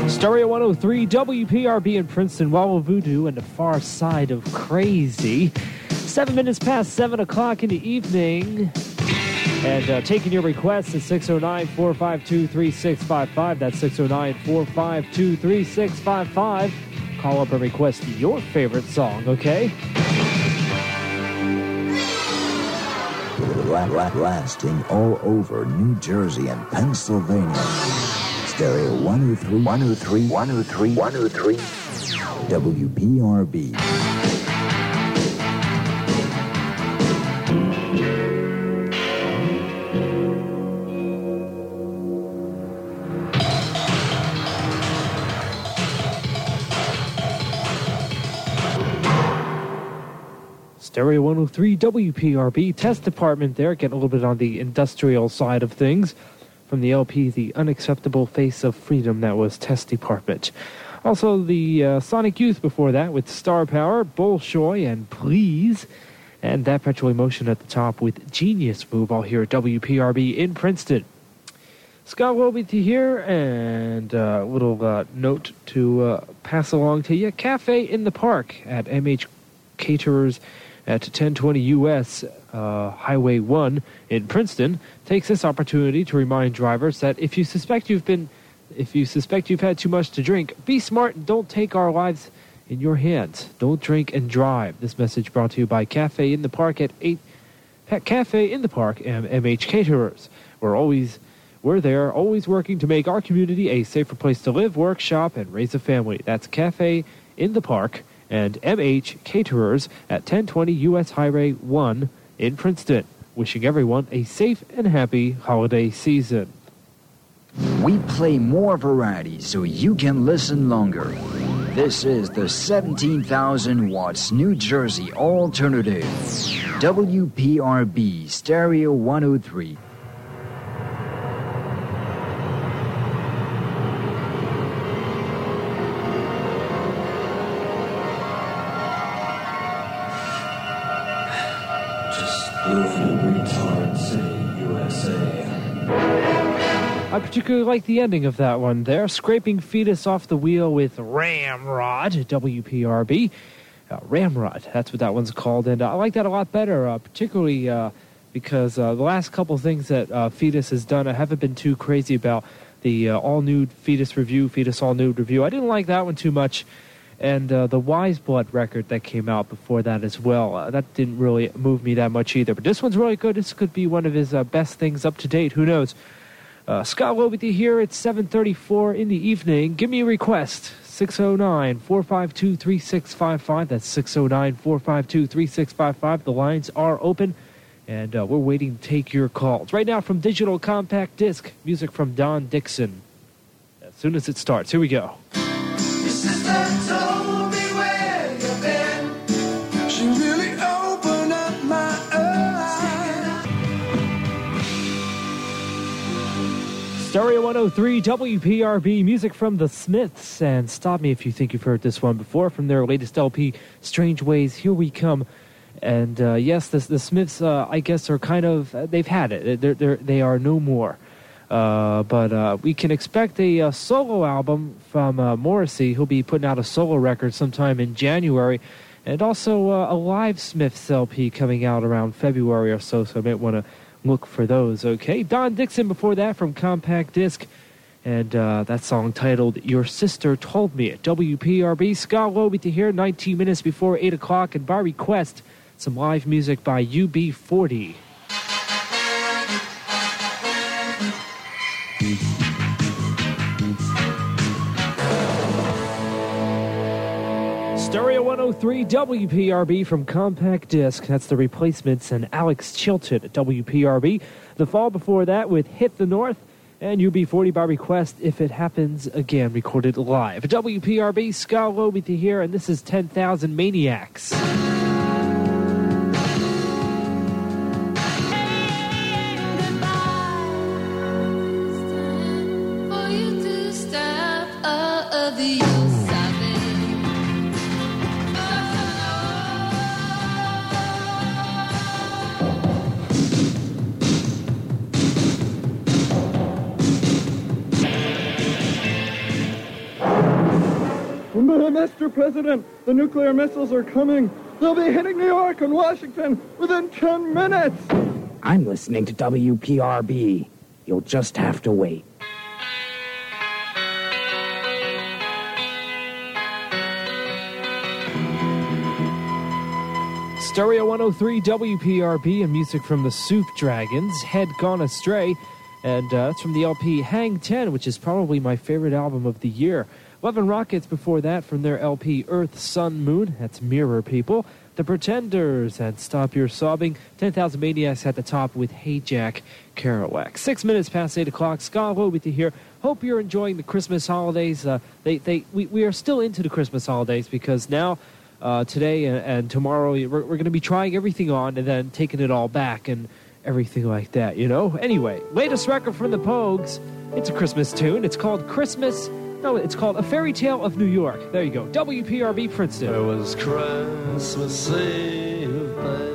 Stereo 103 WPRB in Princeton, Wawa Voodoo, and the far side of crazy. 7 minutes past 7 o'clock in the evening. And taking your requests at 609-452-3655. That's 609-452-3655. Call up and request your favorite song, okay? Blasting all over New Jersey and Pennsylvania. Stereo 103, WPRB. Stereo 103 WPRB, test department there, getting a little bit on the industrial side of things. From the LP, The Unacceptable Face of Freedom, that was Test Department. Also, the Sonic Youth before that with Star Power, Bolshoi, and Please. And that Perpetual Emotion at the top with Genius Move, all here at WPRB in Princeton. Scott Wilby here, and a little note to pass along to you. Cafe in the Park at MH Caterers at 1020 U.S. Highway 1 in Princeton takes this opportunity to remind drivers that if you suspect you've had too much to drink, be smart and don't take our lives in your hands. Don't drink and drive. This message brought to you by Cafe in the Park at 8 Cafe in the Park and MH Caterers. We're there, always working to make our community a safer place to live, work, shop, and raise a family. That's Cafe in the Park and MH Caterers at 1020 U.S. Highway 1 in Princeton. Wishing everyone a safe and happy holiday season. We play more variety so you can listen longer. This is the 17,000 watts New Jersey Alternative. WPRB Stereo 103. I particularly like the ending of that one there. Scraping Fetus off the wheel with Ramrod, WPRB. Ramrod, that's what that one's called. And I like that a lot better, particularly because the last couple things that Fetus has done, I haven't been too crazy about. The all-nude Fetus review, Fetus all-nude review. I didn't like that one too much. And the Wise Blood record that came out before that as well. That didn't really move me that much either. But this one's really good. This could be one of his best things up to date. Who knows? Scott Wilby here. It's 7:34 in the evening. Give me a request. 609-452-3655. That's 609-452-3655. The lines are open, and we're waiting to take your calls. Right now from Digital Compact Disc, music from Don Dixon. As soon as it starts, here we go. Your sister told me where you've been. She really opened up my eyes. Stereo 103 WPRB, music from The Smiths. And stop me if you think you've heard this one before from their latest LP, Strange Ways, Here We Come. And yes, the Smiths, I guess, are kind of, they've had it. They are no more. But we can expect a solo album from Morrissey. He'll be putting out a solo record sometime in January. And also a live Smiths LP coming out around February or so. So I might want to look for those, okay? Don Dixon before that from Compact Disc. And that song titled Your Sister Told Me at WPRB. Scott Wilby to here, 19 minutes before 8 o'clock. And by request, some live music by UB40. Stereo 103 WPRB from Compact Disc. That's the Replacements and Alex Chilton at WPRB. The fall before that with Hit the North and UB40 by request, If It Happens Again, recorded live. WPRB, Scott Wilby to here, and this is 10,000 Maniacs. Mr. President, the nuclear missiles are coming. They'll be hitting New York and Washington within 10 minutes. I'm listening to WPRB. You'll just have to wait. Stereo 103 WPRB and music from the Soup Dragons, Head Gone Astray. And that's from the LP Hang 10, which is probably my favorite album of the year. 11 Rockets before that from their LP Earth, Sun, Moon. That's Mirror People. The Pretenders and Stop Your Sobbing. 10,000 Maniacs at the top with Hey Jack Kerouac. 6 minutes past 8 o'clock. Scott Lobby here. Hope you're enjoying the Christmas holidays. We are still into the Christmas holidays because now, today and tomorrow, we're going to be trying everything on and then taking it all back and everything like that, you know? Anyway, latest record from the Pogues. It's a Christmas tune. It's called it's called A Fairy Tale of New York. There you go. WPRB Princeton. It was Christmas Eve,